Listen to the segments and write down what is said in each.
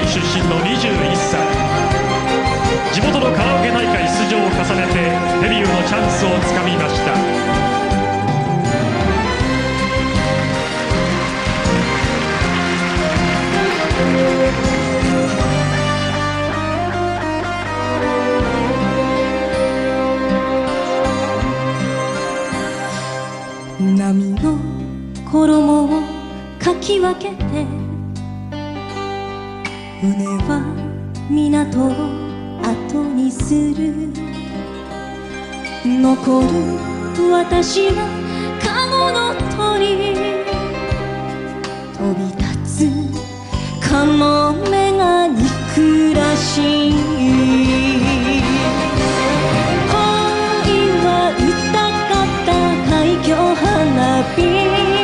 出身の21歳。地元のカラオケ大会出場を重ねてデビューのチャンスをつかみました。 波の衣をかき分けて船は港を後にする。残る私はカゴの鳥、飛び立つカモメが憎らしい。恋は歌かった海峡花火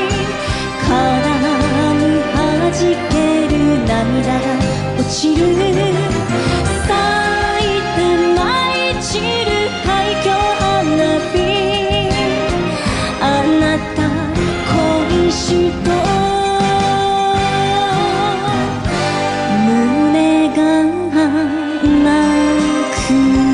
からに弾ける涙が落ちる。咲いて舞い散る海峡花火、あなた恋しと胸が泣く。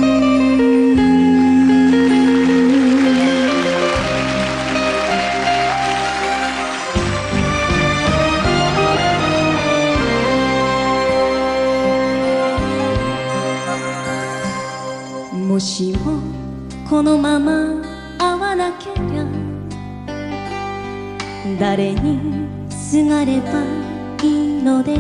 もしもこのまま会わなけりゃ誰にすがればいいのです。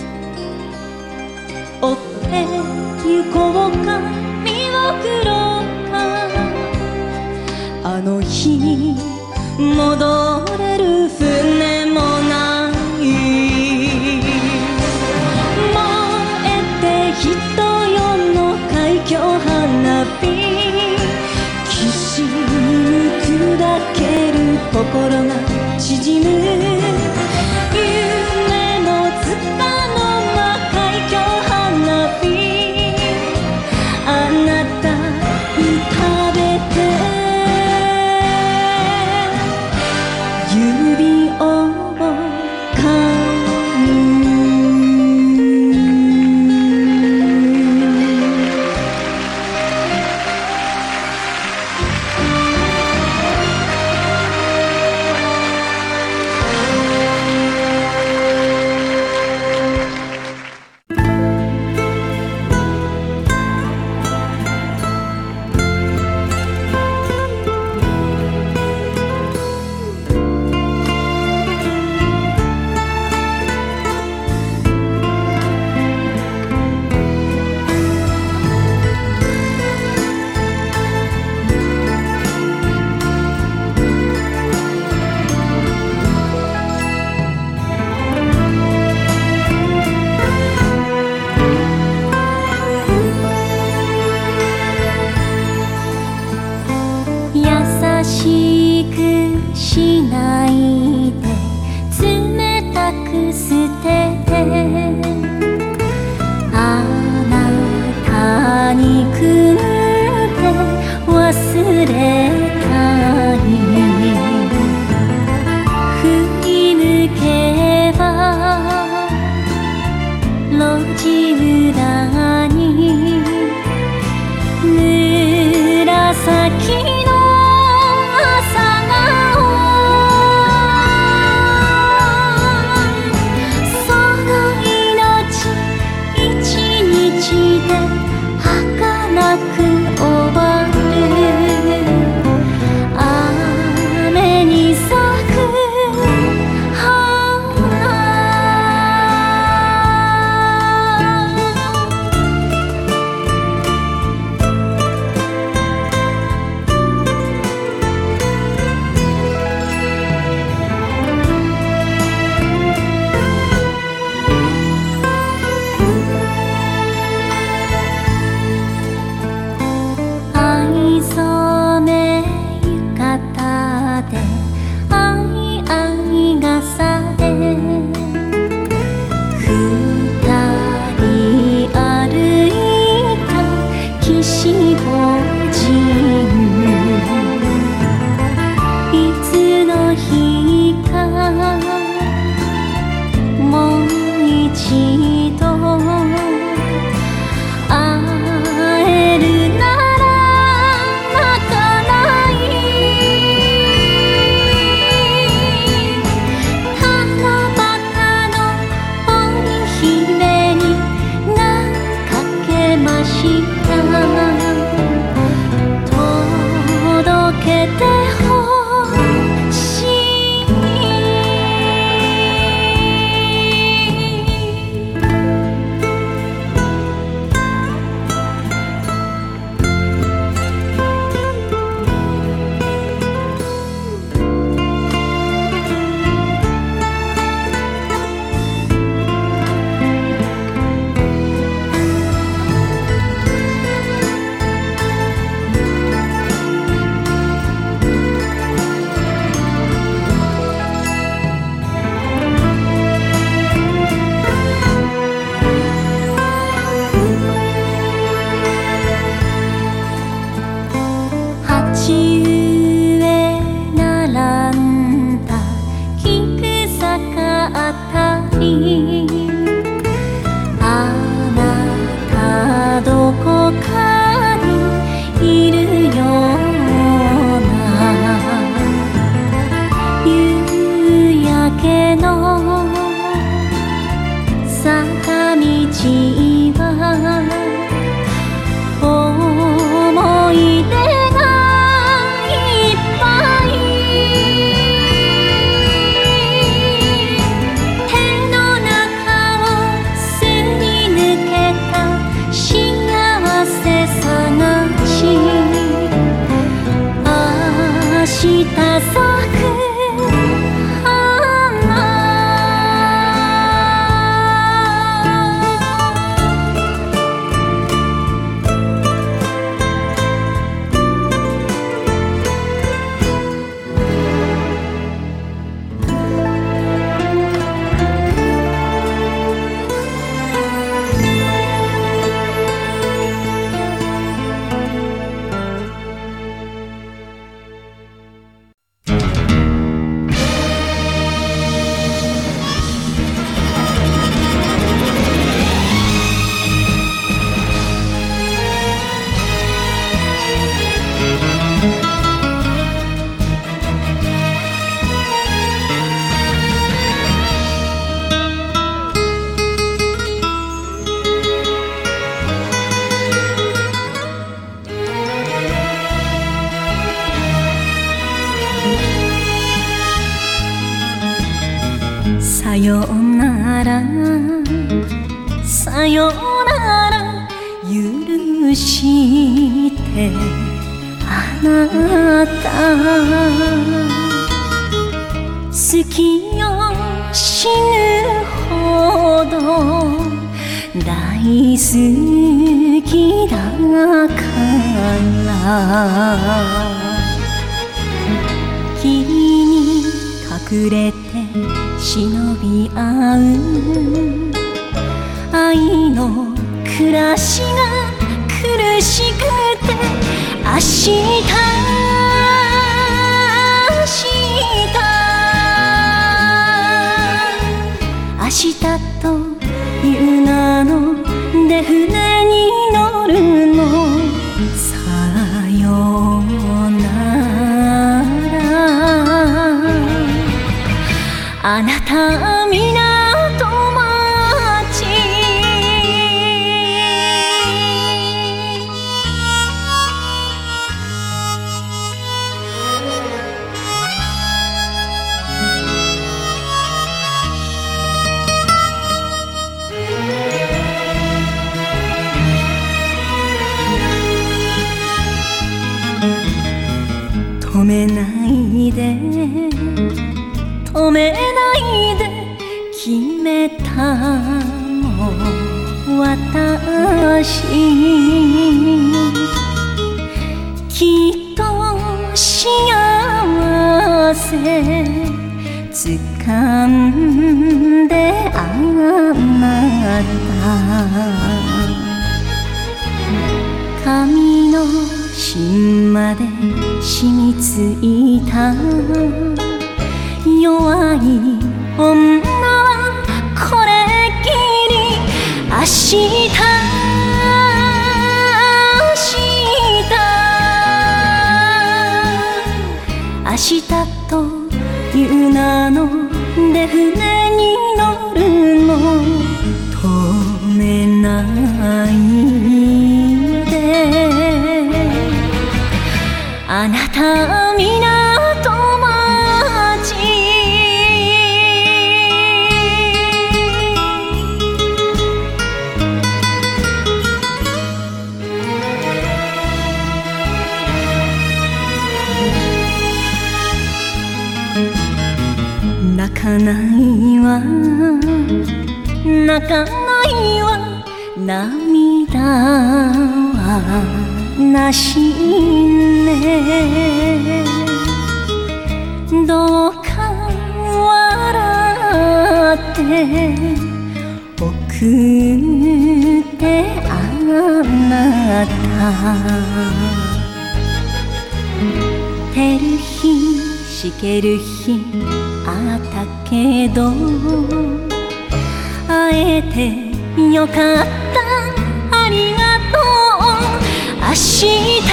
追って行こうか見送ろうか、あの日に戻れる船もない。燃えて人よの海峡花火、きしみ砕ける心が縮む。夢のつかの間海峡花火、あなた浮かべて夢にあなたどこかにいるような夕焼けの坂道は思い出がいっぱい手の中をすり抜けた幸せ探し明日咲くさよならさよなら許してあなた好きよ死ぬほど大好きだから君に隠れて忍び合う愛の暮らしが苦しくて明日明日という名ので船に乗るのさよならあなた港町止めないで止めないで決めたの私きっと幸せ掴んであなた髪の芯まで染みついた弱い女はこれきり明日明日という名ので船に乗るの止めないであなた港町泣かないわ泣かないわ涙はなしねどうか笑って送ってあなた照る日しける日あったけどけてよかった、ありがとう。明日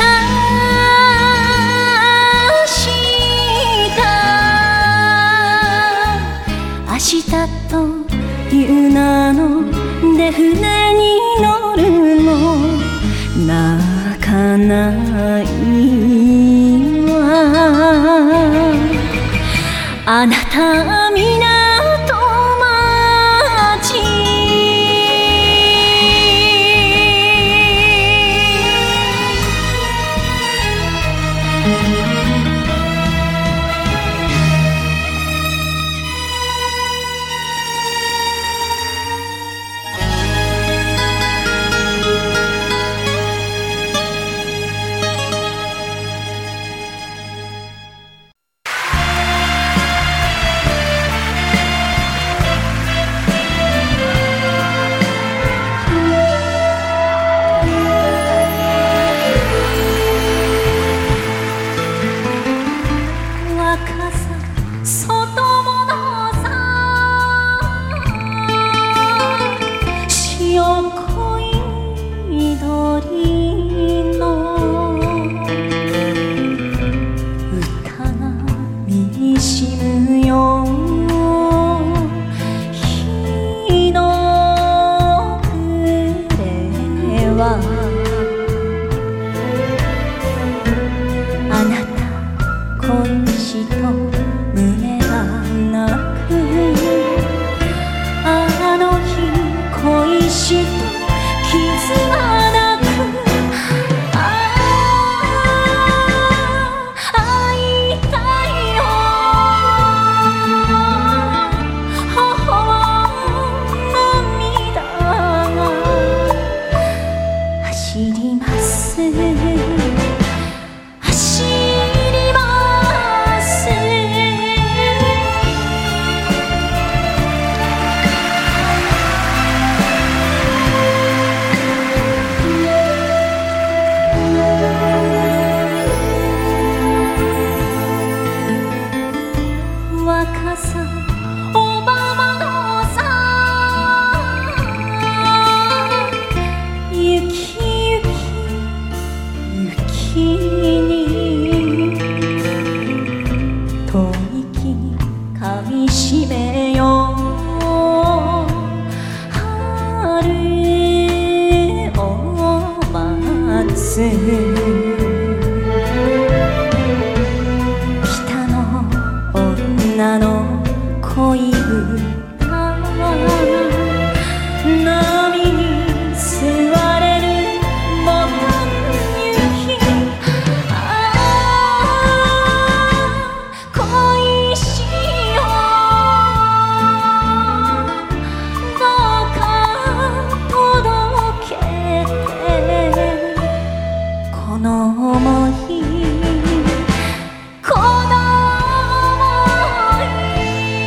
明日という名ので船に乗るの泣かないわ。あなた港町あなた恋しと胸が泣く、あの日恋しと傷が泣く、会いたいよ母は涙が走ります走ります若さおばまのさ雪に吐息かみしめよう春を待つ北の女の恋歌波に吸われるボタン雪恋しよどうか届けてこの想いこの想い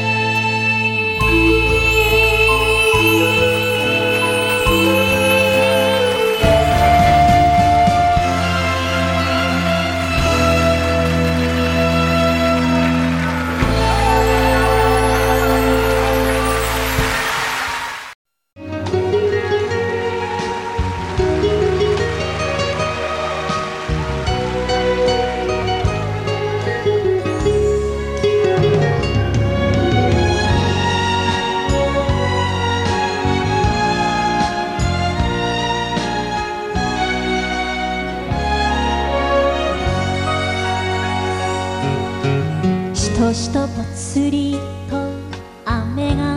しとしとぽつりと雨が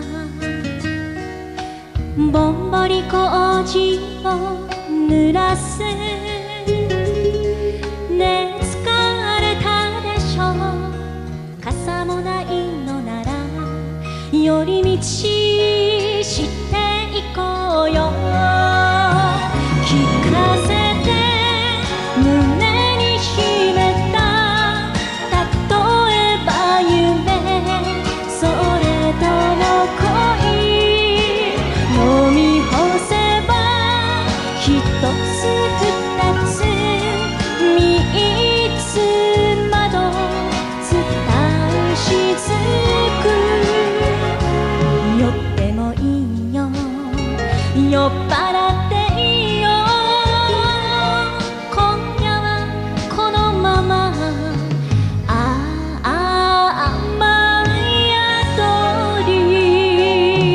ぼんぼり麹を濡らすねえ疲れたでしょ傘もないのなら寄り道していこうよ聞かせて胸に秘めたそれとも恋飲み干せば一つ二つ三つまど伝うしずくよって酔っ払っていいよ今夜はこのまま甘い宿り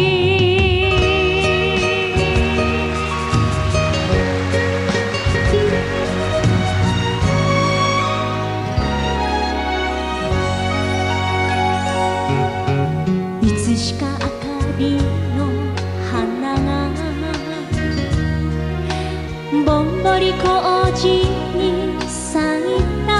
いつしか赤びの花がぼんぼり工事に咲いた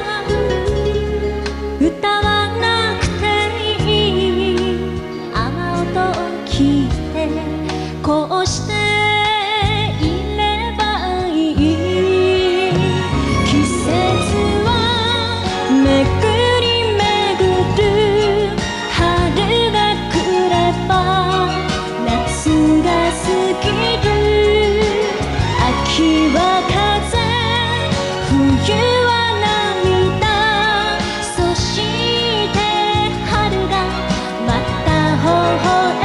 歌わなくていい雨音を聞いてこうしていればいい季節はめぐりめぐる春が来れば夏が過ぎる秋は風冬は涙そして春がまた微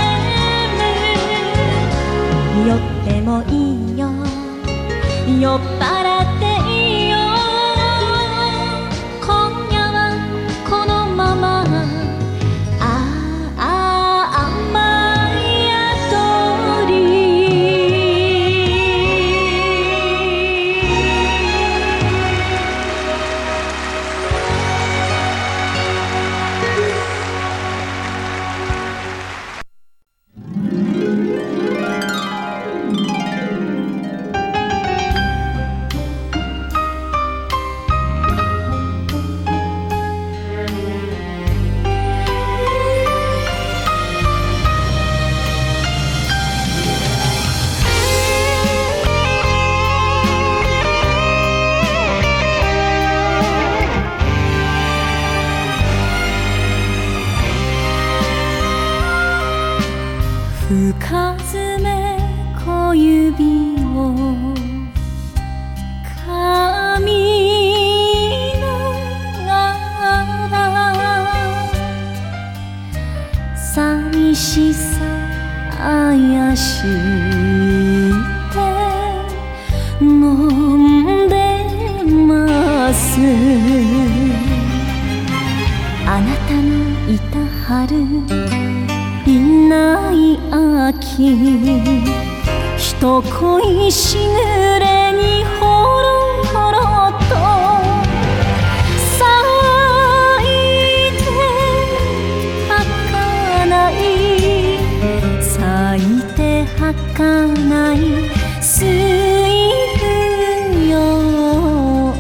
笑む酔ってもいいよ酔っ払っていいよ今夜はこのまま甘い宿り深爪小指を噛みながら寂しさあやして飲んでますあなたのいた春いない秋人恋しぐれにほろほろと咲いて儚い咲いて儚い水冬よ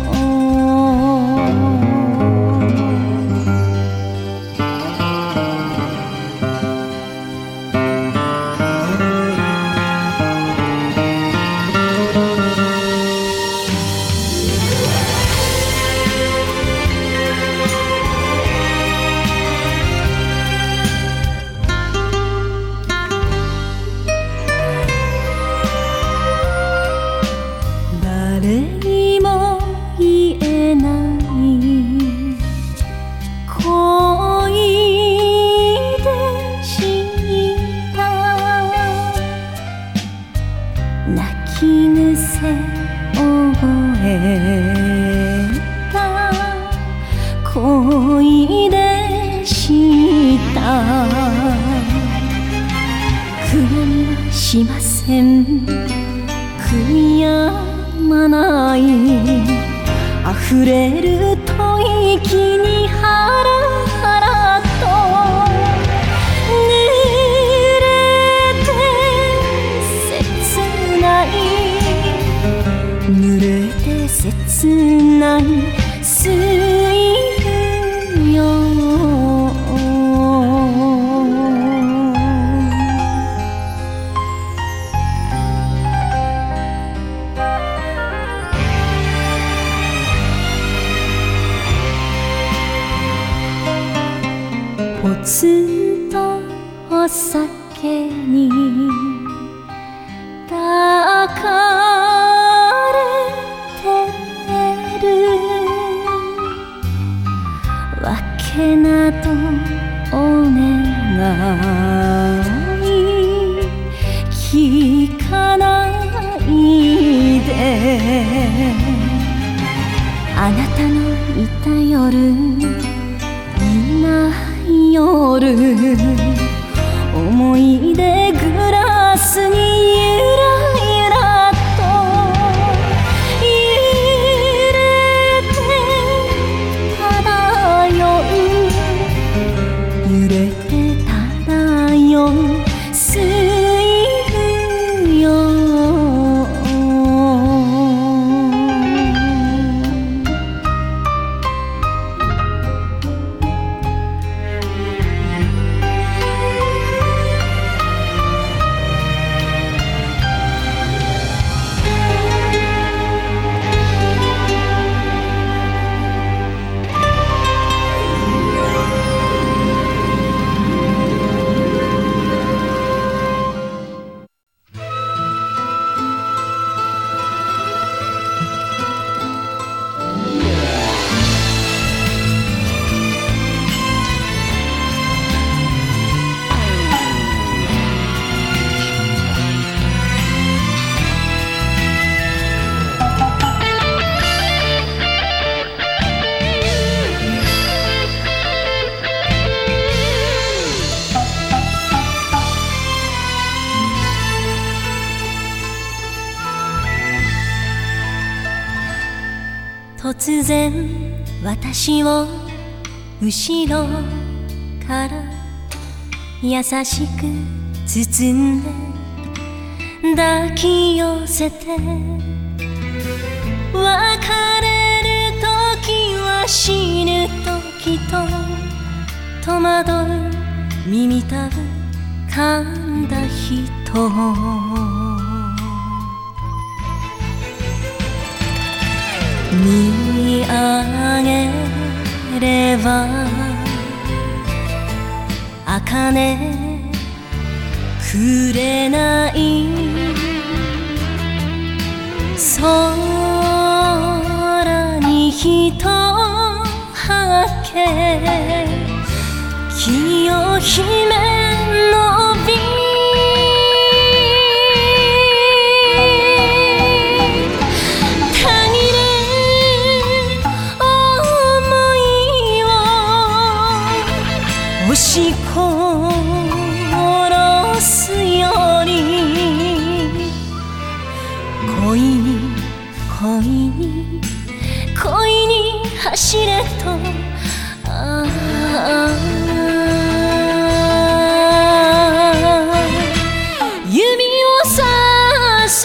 誰にも言えない恋でした泣き癖覚えた恋でした悔やみはしません悔やまない溢れる吐息にハラハラと濡れて切ない濡れて切ない水よポツンとお酒に抱かれてる夜いない夜思い出グラスにゆらゆらと揺れて漂う揺れて漂う水分よ突然私を後ろから優しく包んで抱き寄せて別れる時は死ぬ時と戸惑う耳たぶ噛んだ人見上げれば茜くれない空に人はけ清姫の美押し殺すより恋に恋に恋に走れと指をさす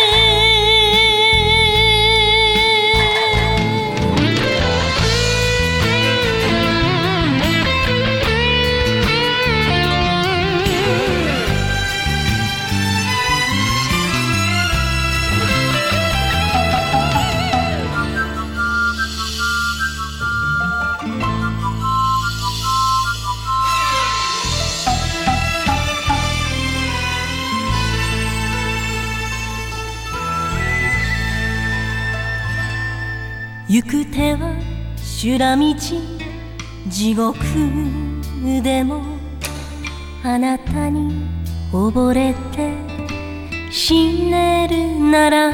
行く手は修羅道地獄でもあなたに溺れて死ねるなら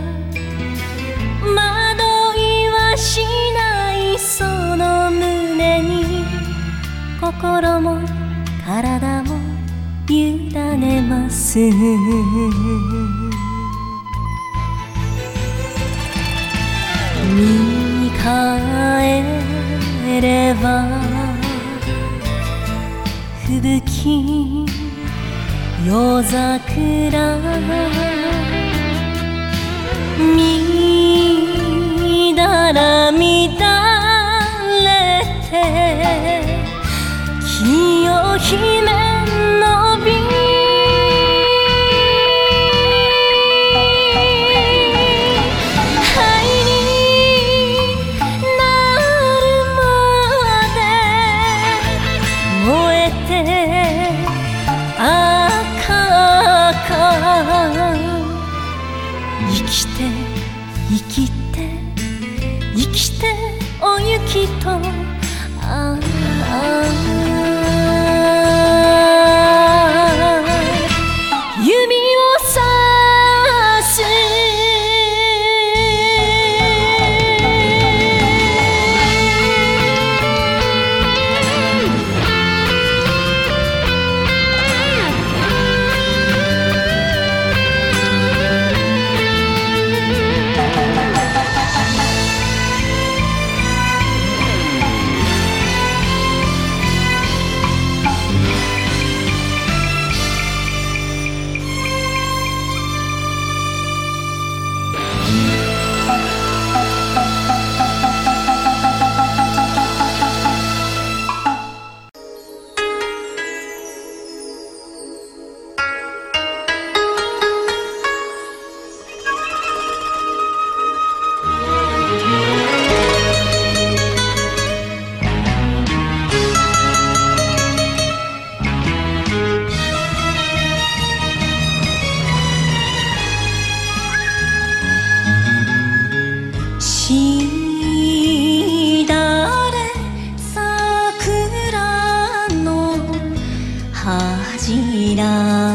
惑いはしないその胸に心も体も委ねます見返れば吹雪夜桜みだら乱れて清姫の美生きて生きて生きておゆきと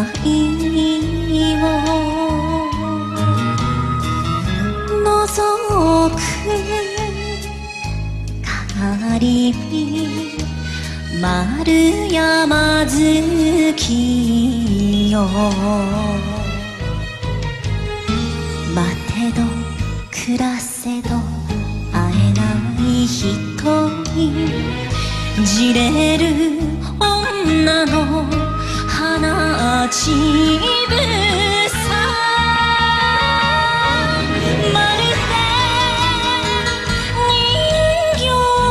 を覗く帰り丸山月よ待てど暮らせど会えない人にじれる女の花ちぶさまるで人形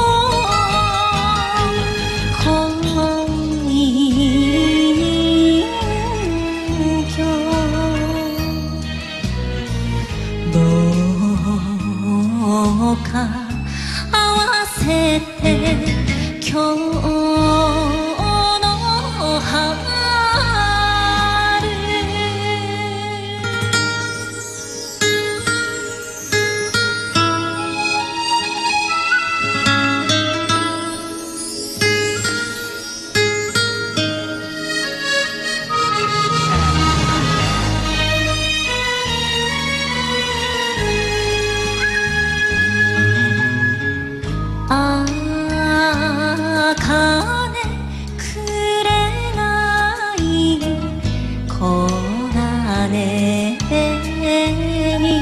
恋人形どうか合わせて今日の春茜くれない黄金に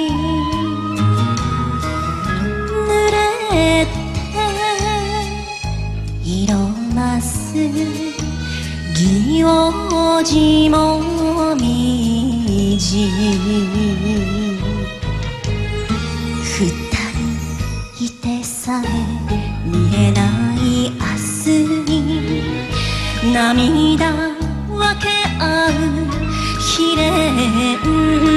濡れて色ます祇王子もみじ二人いてさえ見えない明日に涙分け合う悲恋